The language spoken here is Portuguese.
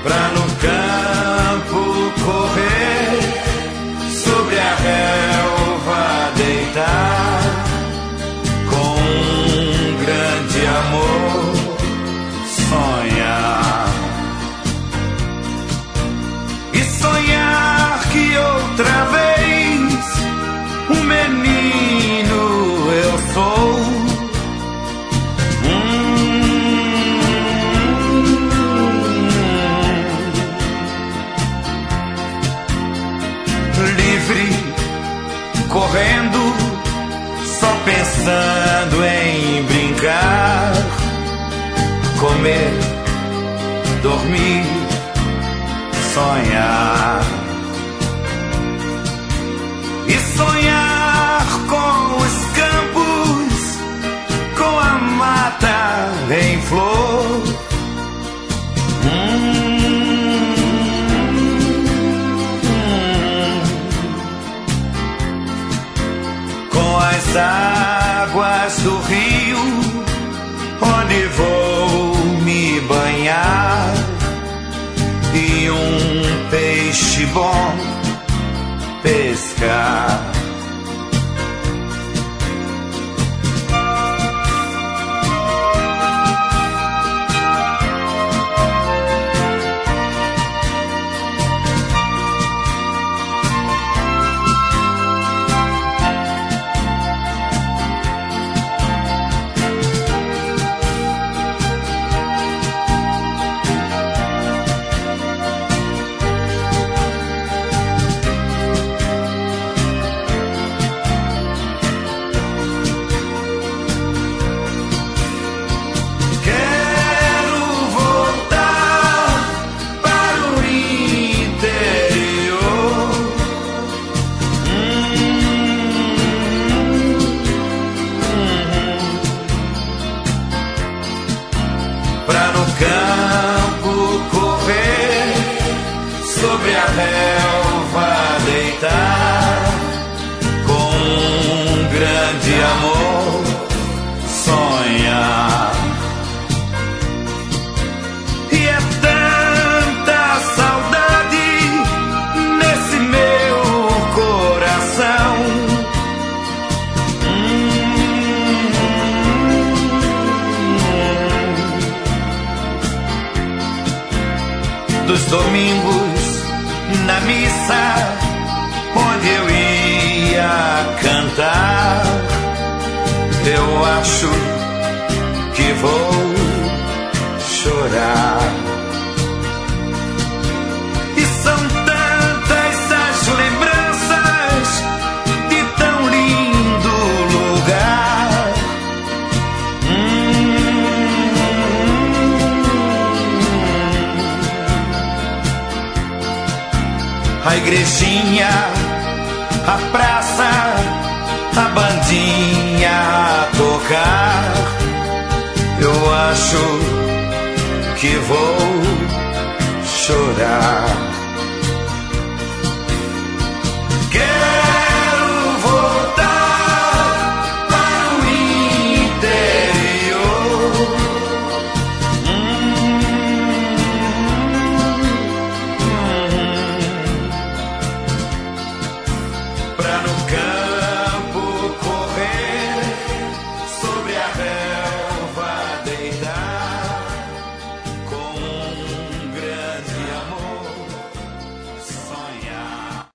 pra no campo correr, sobre a relva deitar, com um grande amor sonhar. E sonhar que outra vez um menino eu sou. Livre, correndo, só pensando em brincar, comer, dormir, sonhar. E sonhar com os campos, com a mata em flor. Com as águas do rio, onde vou me banhar, e um peixe bom pescar. Campo correr, sobre a relva deitar, com um grande amor sonhar. E é tanta saudade nesse meu coração. Dos domingos na missa, onde eu ia cantar, eu acho que vou chorar. E são tantas as lembranças de tão lindo lugar. A igrejinha, a praça, a bandinha a tocar, eu acho que vou chorar. Quero voltar para o interior, pra no campo correr, sobre a relva